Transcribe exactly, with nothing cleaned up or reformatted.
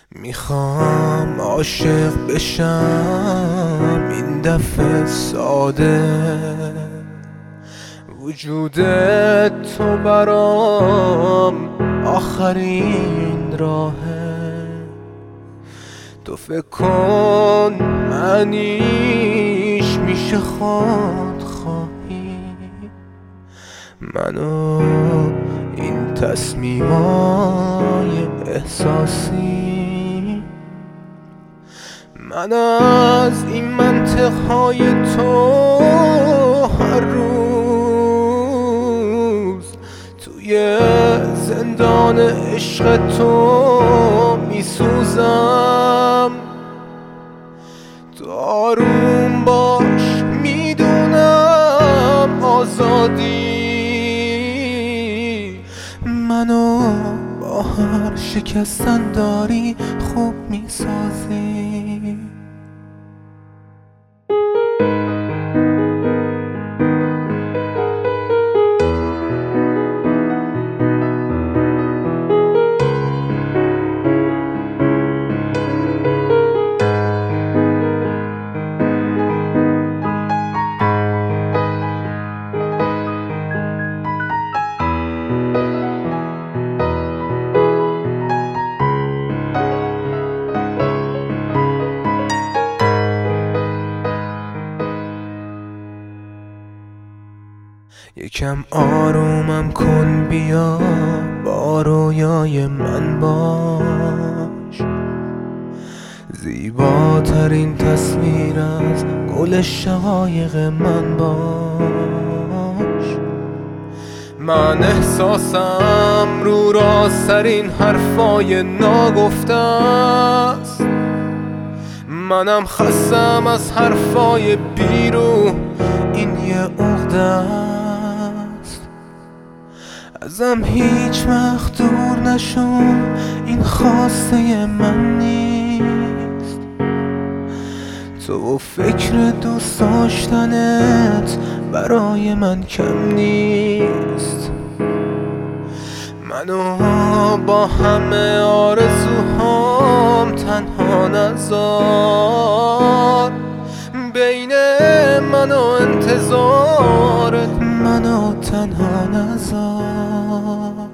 میخوام عاشق بشم این دفعه ساده، وجود تو برام آخرین راهه. تو فکر کن معنیش میشه خود خواهی، منو این تصمیمای احساسی. من از این منطقهای تو هر روز توی زندان عشق تو میسوزم. تو آروم باش، میدونم آزادی منو با هر شکستن داری خوب میسازی. یکم آرومم کن، بیا با رویای من باش. زیباترین تصویر از گل شقایق من باش. من احساسم رو راسترین حرفای ناگفته است. منم خستم از حرفای بیرو، این یه عقده است. ازم هیچ وقت دور نشو، این خواسته من نیست. تو و فکر دوست داشتنت برای من کم نیست. منو با همه آرزوهام تنها نذار. بین من و انتظارت منو تنها نذار.